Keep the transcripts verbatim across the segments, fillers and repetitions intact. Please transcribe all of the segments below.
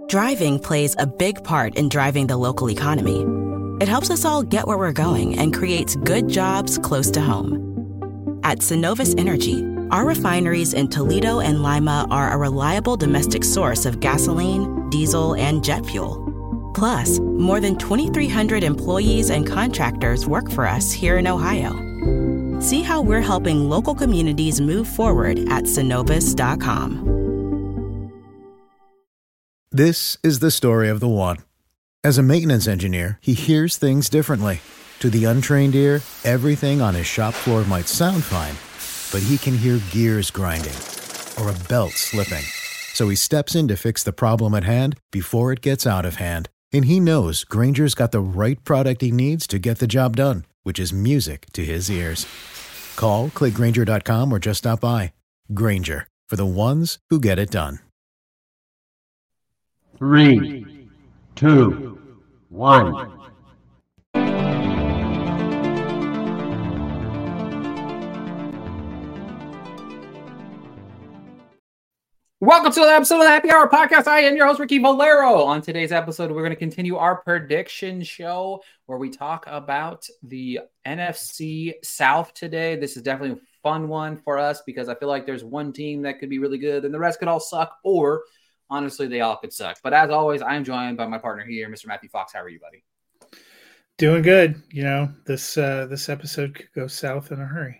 Driving plays a big part in driving the local economy. It helps us all get where we're going and creates good jobs close to home. At Synovus Energy, our refineries in Toledo and Lima are a reliable domestic source of gasoline, diesel, and jet fuel. Plus, more than twenty-three hundred employees and contractors work for us here in Ohio. See how we're helping local communities move forward at synovus dot com. This is the story of the one. As a maintenance engineer, he hears things differently. To the untrained ear, everything on his shop floor might sound fine, but he can hear gears grinding or a belt slipping. So he steps in to fix the problem at hand before it gets out of hand. And he knows Grainger's got the right product he needs to get the job done, which is music to his ears. Call, click Grainger dot com, or just stop by. Grainger, for the ones who get it done. Three, two, one. Welcome to another episode of the Happy Hour Podcast. I am your host, Ricky Valero. On today's episode, we're going to continue our prediction show where we talk about the N F C South today. This is definitely a fun one for us because I feel like there's one team that could be really good and the rest could all suck, or honestly, they all could suck. But as always, I'm joined by my partner here, Mister Matthew Fox. How are you, buddy? Doing good. You know, this uh, this episode could go south in a hurry.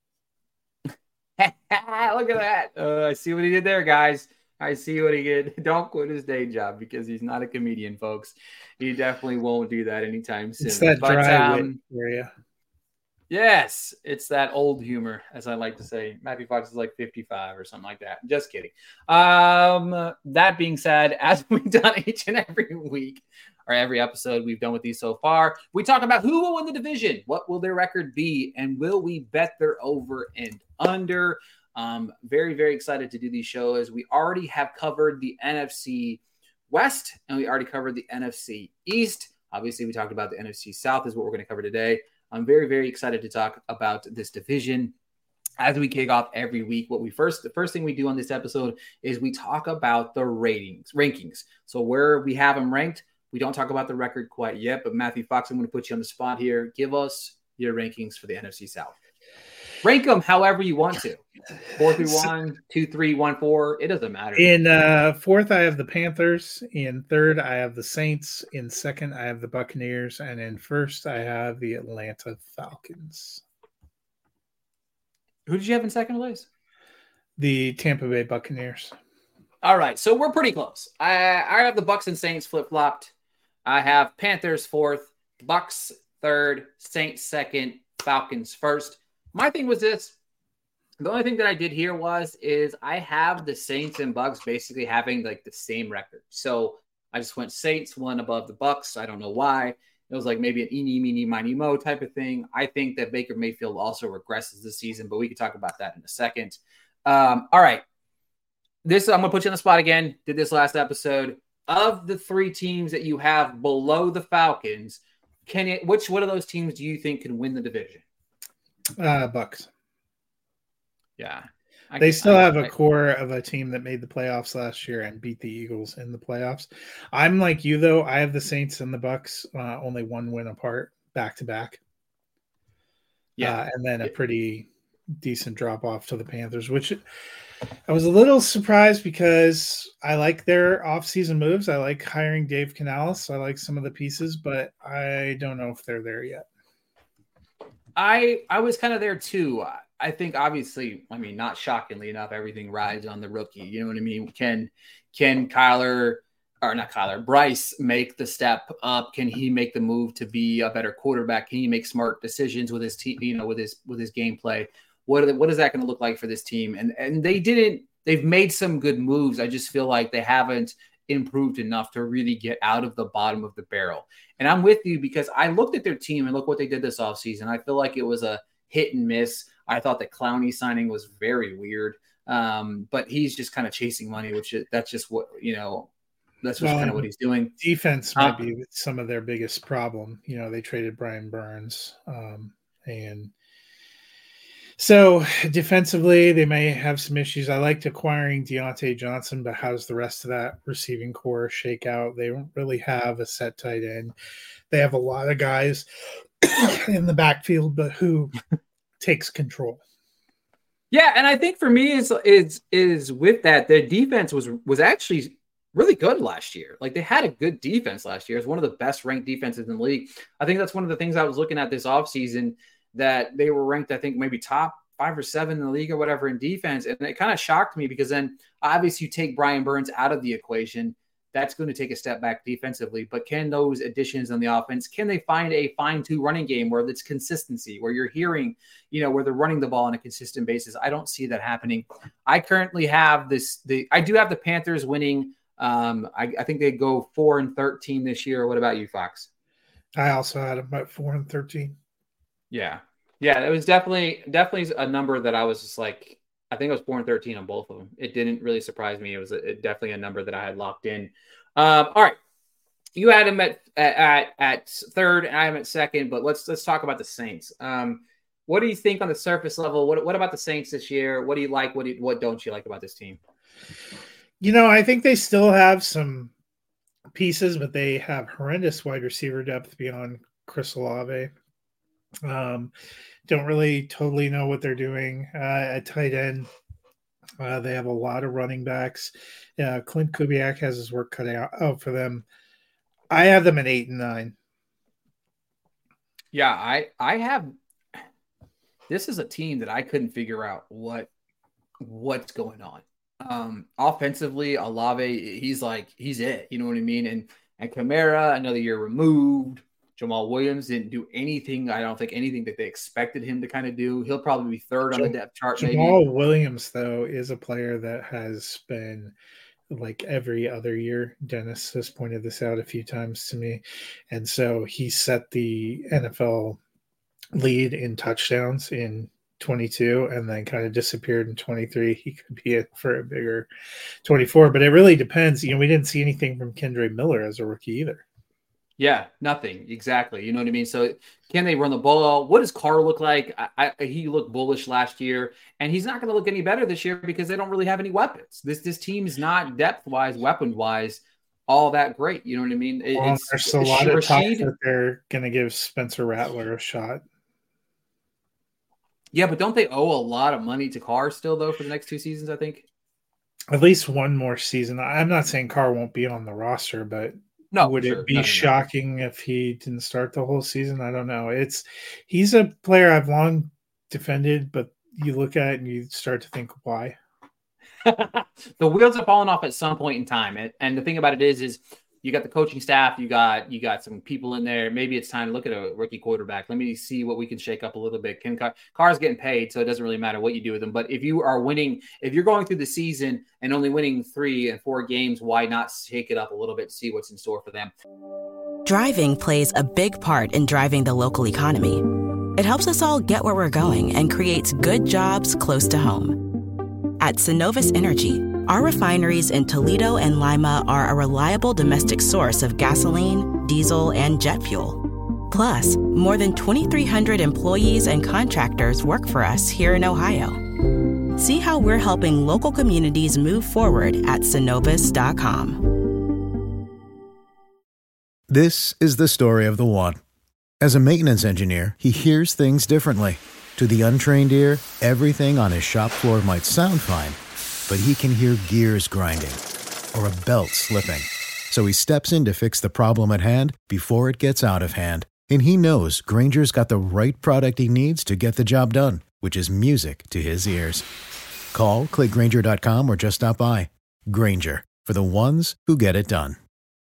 Look at that. Uh, I see what he did there, guys. I see what he did. Don't quit his day job because he's not a comedian, folks. He definitely won't do that anytime soon. It's that but, dry um, wit area. Yes, it's that old humor, as I like to say. Matthew Fox is like fifty-five or something like that. Just kidding. Um, that being said, as we've done each and every week, or every episode we've done with these so far, we talk about who will win the division, what will their record be, and will we bet their over and under. Um, very, very excited to do these shows. We already have covered the N F C West, and we already covered the N F C East. Obviously, we talked about the N F C South is what we're going to cover today. I'm very, very excited to talk about this division as we kick off every week. What we first, the first thing we do on this episode is we talk about the ratings, rankings. So where we have them ranked, we don't talk about the record quite yet, but Matthew Fox, I'm going to put you on the spot here. Give us your rankings for the N F C South. Rank them however you want to. Four through one, two, three, one, four. It doesn't matter. In uh, fourth, I have the Panthers. In third, I have the Saints. In second, I have the Buccaneers. And in first, I have the Atlanta Falcons. Who did you have in second place? The Tampa Bay Buccaneers. All right, so we're pretty close. I, I have the Bucs and Saints flip-flopped. I have Panthers fourth, Bucs third, Saints second, Falcons first. My thing was this. The only thing that I did here was is I have the Saints and Bucs basically having like the same record. So I just went Saints one above the Bucs. I don't know why. It was like maybe an eeny, meeny, miny, mo type of thing. I think that Baker Mayfield also regresses this season, but we can talk about that in a second. Um, all right. This I'm going to put you on the spot again. Did this last episode. Of the three teams that you have below the Falcons, can it? Which one of those teams do you think can win the division? Uh, Bucs. Yeah. I They can- still I- have I- a core of a team that made the playoffs last year and beat the Eagles in the playoffs. I'm like you, though. I have the Saints and the Bucs uh, only one win apart, back to back. Yeah. Uh, and then a pretty decent drop off to the Panthers, which I was a little surprised because I like their offseason moves. I like hiring Dave Canales. I like some of the pieces, but I don't know if they're there yet. I I was kind of there too. I think obviously, I mean, not shockingly enough, everything rides on the rookie. You know what I mean? Can can Kyler or not Kyler, Bryce make the step up? Can he make the move to be a better quarterback? Can he make smart decisions with his team, you know, with his with his gameplay? What are the, what is that going to look like for this team? And and they didn't. They've made some good moves. I just feel like they haven't improved enough to really get out of the bottom of the barrel. And I'm with you because I looked at their team and look what they did this offseason. I feel like it was a hit and miss. I thought the Clowney signing was very weird, um, but he's just kind of chasing money, which is, that's just what, you know, that's just Well, kind of what he's doing. Defense might Uh, be some of their biggest problem. You know, they traded Brian Burns, um, and So defensively, they may have some issues. I liked acquiring Deontay Johnson, but how does the rest of that receiving core shake out? They don't really have a set tight end. They have a lot of guys in the backfield, but who takes control? Yeah, and I think for me is is is with that, their defense was was actually really good last year. Like they had a good defense last year. It's one of the best ranked defenses in the league. I think that's one of the things I was looking at this offseason, that they were ranked, I think, maybe top five or seven in the league or whatever in defense. And it kind of shocked me because then obviously you take Brian Burns out of the equation. That's going to take a step back defensively. But can those additions on the offense, can they find a fine-tuned running game where it's consistency, where you're hearing, you know, where they're running the ball on a consistent basis? I don't see that happening. I currently have this, the I do have the Panthers winning. Um, I, I think they go four and thirteen this year. What about you, Fox? I also had them at four and thirteen. Yeah. Yeah, it was definitely definitely a number that I was just like, I think it was four and thirteen on both of them. It didn't really surprise me. It was a, it definitely a number that I had locked in. Um, all right. You had him at, at at third, and I am at second, but let's let's talk about the Saints. Um, what do you think on the surface level? What what about the Saints this year? What do you like? What do you, what don't you like about this team? You know, I think they still have some pieces, but they have horrendous wide receiver depth beyond Chris Olave. Um, don't really totally know what they're doing uh, at tight end. Uh, they have a lot of running backs. Uh, Clint Kubiak has his work cut out, out for them. I have them at eight and nine. Yeah, I I have. This is a team that I couldn't figure out what what's going on. Um, offensively, Olave, he's like he's it. You know what I mean? And and Kamara, another year removed. Jamal Williams didn't do anything. I don't think anything that they expected him to kind of do. He'll probably be third on the depth chart. Jamal maybe. Williams, though, is a player that has been like every other year. Dennis has pointed this out a few times to me. And so he set the N F L lead in touchdowns in twenty-two and then kind of disappeared in twenty-three. He could be it for a bigger twenty-four, but it really depends. You know, we didn't see anything from Kendre Miller as a rookie either. Yeah, nothing. Exactly. You know what I mean? So can they run the ball? What does Carr look like? I, I, he looked bullish last year, and he's not going to look any better this year because they don't really have any weapons. This this team is not depth-wise, weapon-wise, all that great. You know what I mean? It, well, it's, there's a it's lot of talk Rashid. that they're going to give Spencer Rattler a shot. Yeah, but don't they owe a lot of money to Carr still, though, for the next two seasons, I think? At least one more season. I'm not saying Carr won't be on the roster, but No, would sure. it be no, no, shocking no. if he didn't start the whole season? I don't know. It's he's a player I've long defended, but you look at it and you start to think, why? The wheels are falling off at some point in time. And, and the thing about it is, is you got the coaching staff, you got you got some people in there. Maybe it's time to look at a rookie quarterback. Let me see what we can shake up a little bit. Ken Carr, Carr's getting paid, so it doesn't really matter what you do with him. But if you are winning, if you're going through the season and only winning three and four games, why not shake it up a little bit, see what's in store for them? Driving plays a big part in driving the local economy. It helps us all get where we're going and creates good jobs close to home. At Synovus Energy, our refineries in Toledo and Lima are a reliable domestic source of gasoline, diesel, and jet fuel. Plus, more than twenty-three hundred employees and contractors work for us here in Ohio. See how we're helping local communities move forward at Synovus dot com. This is the story of the one. As a maintenance engineer, he hears things differently. To the untrained ear, everything on his shop floor might sound fine, but he can hear gears grinding or a belt slipping. So he steps in to fix the problem at hand before it gets out of hand. And he knows Grainger's got the right product he needs to get the job done, which is music to his ears. Call, click Grainger dot com, or just stop by. Grainger, for the ones who get it done.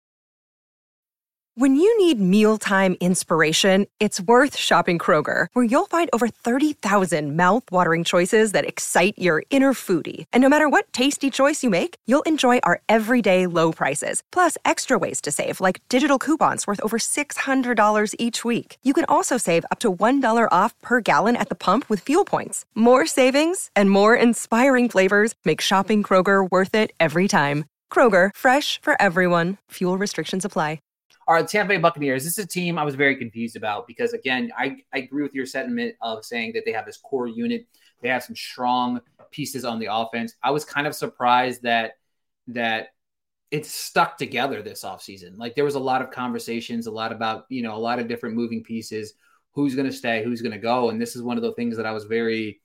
When you need mealtime inspiration, it's worth shopping Kroger, where you'll find over thirty thousand mouth-watering choices that excite your inner foodie. And no matter what tasty choice you make, you'll enjoy our everyday low prices, plus extra ways to save, like digital coupons worth over six hundred dollars each week. You can also save up to one dollar off per gallon at the pump with fuel points. More savings and more inspiring flavors make shopping Kroger worth it every time. Kroger, fresh for everyone. Fuel restrictions apply. All right, Tampa Bay Buccaneers. This is a team I was very confused about because, again, I, I agree with your sentiment of saying that they have this core unit. They have some strong pieces on the offense. I was kind of surprised that that it's stuck together this offseason. Like there was a lot of conversations, a lot about, you know, a lot of different moving pieces, who's going to stay, who's going to go. And this is one of the things that I was very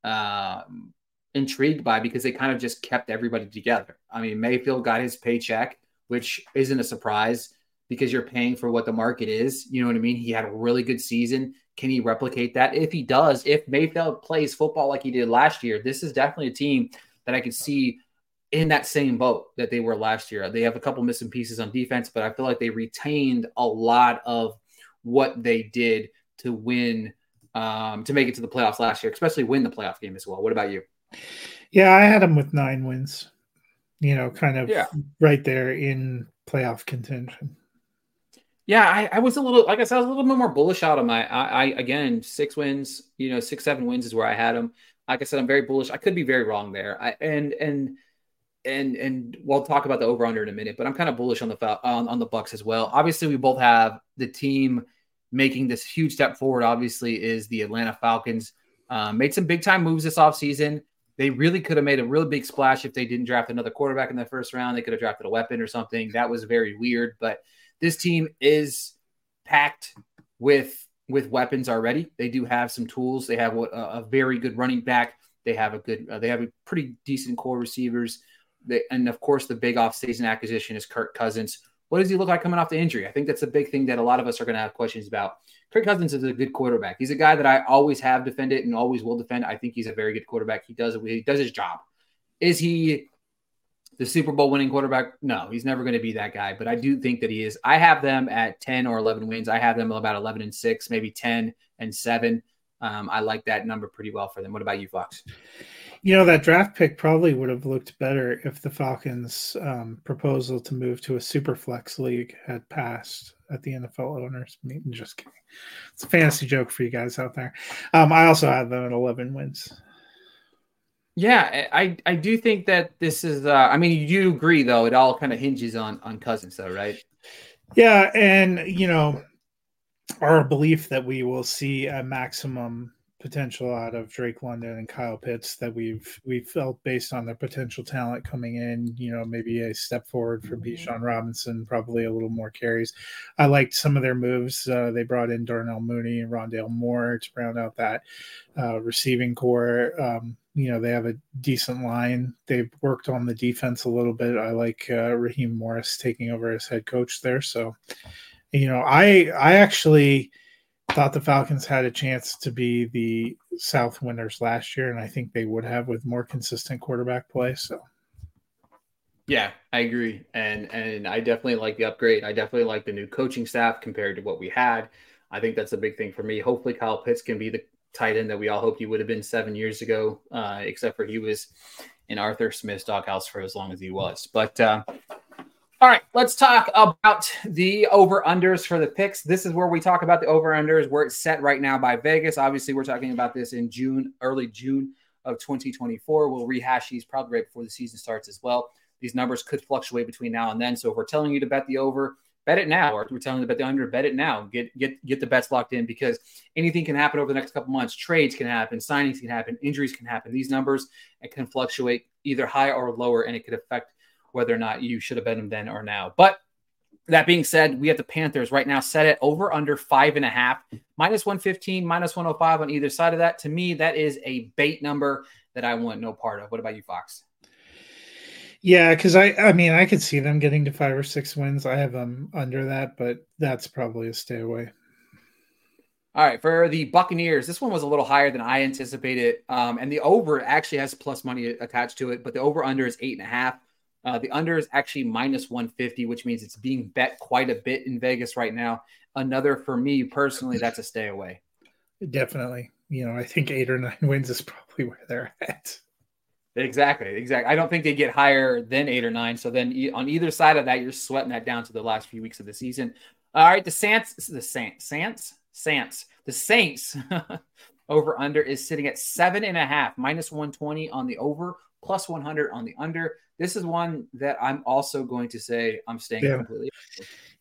um, intrigued by because they kind of just kept everybody together. I mean, Mayfield got his paycheck, which isn't a surprise because you're paying for what the market is. You know what I mean? He had a really good season. Can he replicate that? If he does, if Mayfield plays football like he did last year, this is definitely a team that I could see in that same boat that they were last year. They have a couple missing pieces on defense, but I feel like they retained a lot of what they did to win, um, to make it to the playoffs last year, especially win the playoff game as well. What about you? Yeah, I had them with nine wins, you know, kind of yeah. right there in playoff contention. Yeah, I, I was a little, like I said, I was a little bit more bullish out on my, I, I, again, six wins, you know, six, seven wins is where I had them. Like I said, I'm very bullish. I could be very wrong there. I, and, and, And and we'll talk about the over under in a minute, but I'm kind of bullish on the on, on the Bucs as well. Obviously, we both have the team making this huge step forward. Obviously, is the Atlanta Falcons. Um, made some big time moves this offseason. They really could have made a really big splash if they didn't draft another quarterback in the first round. They could have drafted a weapon or something. That was very weird. But this team is packed with with weapons already. They do have some tools. They have a, a very good running back. They have a good. Uh, they have a pretty decent core receivers. They, and, of course, the big off-season acquisition is Kirk Cousins. What does he look like coming off the injury? I think that's a big thing that a lot of us are going to have questions about. Kirk Cousins is a good quarterback. He's a guy that I always have defended and always will defend. I think he's a very good quarterback. He does he does his job. Is he the Super Bowl winning quarterback? No, he's never going to be that guy, but I do think that he is. I have them at ten or eleven wins. I have them about eleven and six, maybe ten and seven. Um, I like that number pretty well for them. What about you, Fox? You know, that draft pick probably would have looked better if the Falcons' um, proposal to move to a super flex league had passed at the N F L owners meeting. Just kidding. It's a fantasy joke for you guys out there. Um, I also had them at eleven wins. Yeah, I, I do think that this is, uh, I mean, you agree, though, it all kind of hinges on, on Cousins, though, right? Yeah, and, you know, our belief that we will see a maximum potential out of Drake London and Kyle Pitts that we've we felt based on their potential talent coming in, you know, maybe a step forward for Bijan Robinson, probably a little more carries. I liked some of their moves. Uh, they brought in Darnell Mooney and Rondale Moore to round out that uh, receiving core. Um, you know, they have a decent line. They've worked on the defense a little bit. I like uh, Raheem Morris taking over as head coach there. So, you know, I I actually thought the Falcons had a chance to be the South winners last year, and I think they would have with more consistent quarterback play. So, yeah, I agree, and and I definitely like the upgrade. I definitely like the new coaching staff compared to what we had. I think that's a big thing for me. Hopefully, Kyle Pitts can be the tight end that we all hoped he would have been seven years ago, uh, except for he was in Arthur Smith's doghouse for as long as he was. But uh, all right, let's talk about the over-unders for the picks. This is where we talk about the over-unders, where it's set right now by Vegas. Obviously, we're talking about this in June, early June of twenty twenty-four. We'll rehash these probably right before the season starts as well. These numbers could fluctuate between now and then. So if we're telling you to bet the over, bet it now. Or if we're telling you to bet the under, bet it now. Get get get the bets locked in because anything can happen over the next couple months. Trades can happen, signings can happen, injuries can happen. These numbers it can fluctuate either high or lower, and it could affect whether or not you should have bet them then or now. But that being said, we have the Panthers right now set at over under five and a half, minus one fifteen, minus one oh five on either side of that. To me, that is a bait number that I want no part of. What about you, Fox? Yeah, because I, I mean, I could see them getting to five or six wins. I have them under that, but that's probably a stay away. All right, for the Buccaneers, this one was a little higher than I anticipated. Um, and the over actually has plus money attached to it, but the over-under is eight and a half. Uh, the under is actually minus one fifty, which means it's being bet quite a bit in Vegas right now. Another, for me personally, that's a stay away. Definitely. You know, I think eight or nine wins is probably where they're at. Exactly, exactly. I don't think they get higher than eight or nine. So then on either side of that, you're sweating that down to the last few weeks of the season. All right, the Saints, the Saints, Saints, Saints, the Saints over under is sitting at seven and a half, minus one twenty on the over, plus one hundred on the under. This is one that I'm also going to say I'm staying yeah. completely.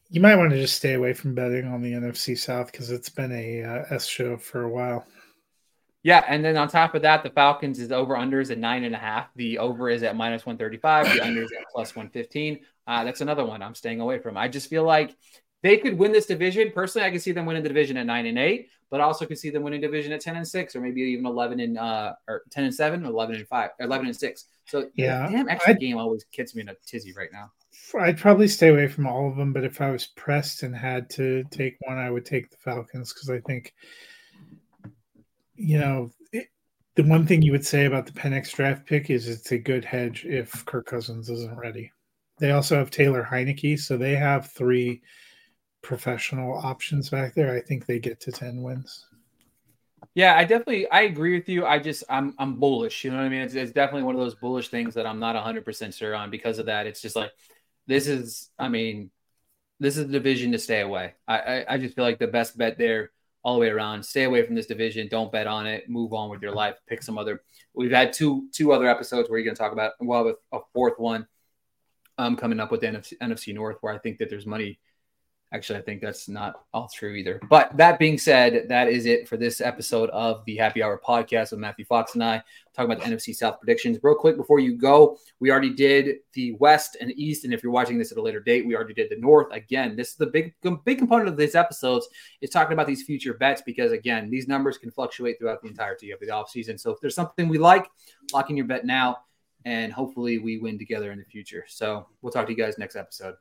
You might want to just stay away from betting on the N F C South because it's been a uh, S show for a while. Yeah, and then on top of that, the Falcons is over-unders at nine and a half. The over is at minus one thirty-five. The under is at plus one fifteen. Uh, that's another one I'm staying away from. I just feel like they could win this division. Personally, I could see them winning the division at nine and eight, but I also could see them winning division at ten and six, or maybe even eleven and uh, or ten and seven, or eleven and five, or eleven and six. So yeah, the damn extra I'd, game always gets me in a tizzy right now. I'd probably stay away from all of them, but if I was pressed and had to take one, I would take the Falcons because I think, you know. It, The one thing you would say about the Penix draft pick is it's a good hedge if Kirk Cousins isn't ready. They also have Taylor Heineke, so they have three professional options back there. I think they get to ten wins. Yeah, I definitely I agree with you. I just I'm I'm bullish. You know what I mean? It's, it's definitely one of those bullish things that I'm not one hundred percent sure on because of that. It's just like this is. I mean, this is a division to stay away. I I, I just feel like the best bet there. All the way around, stay away from this division. Don't bet on it. Move on with your life. Pick some other. We've had two two other episodes where you're going to talk about. We'll have a, a fourth one um, coming up with the N F C, N F C North, where I think that there's money. Actually, I think that's not all true either. But that being said, that is it for this episode of the Happy Hour podcast with Matthew Fox and I talking about the N F C South predictions. Real quick before you go, we already did the West and East, and if you're watching this at a later date, we already did the North. Again, this is the big, big component of these episodes is talking about these future bets because, again, these numbers can fluctuate throughout the entirety of the offseason. So if there's something we like, lock in your bet now, and hopefully we win together in the future. So we'll talk to you guys next episode.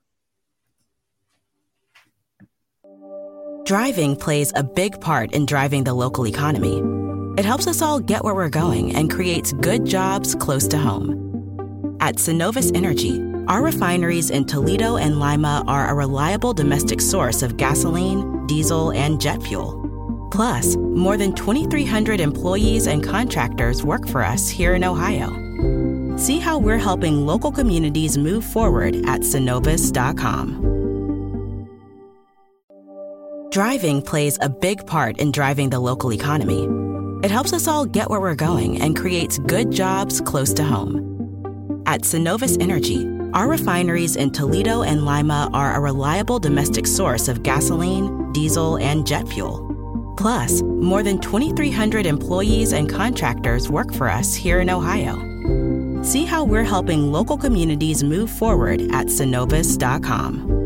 Driving plays a big part in driving the local economy. It helps us all get where we're going and creates good jobs close to home. At Synovus Energy, our refineries in Toledo and Lima are a reliable domestic source of gasoline, diesel, and jet fuel. Plus, more than twenty-three hundred employees and contractors work for us here in Ohio. See how we're helping local communities move forward at Synovus dot com. Driving plays a big part in driving the local economy. It helps us all get where we're going and creates good jobs close to home. At Synovus Energy, our refineries in Toledo and Lima are a reliable domestic source of gasoline, diesel, and jet fuel. Plus, more than twenty-three hundred employees and contractors work for us here in Ohio. See how we're helping local communities move forward at Synovus dot com.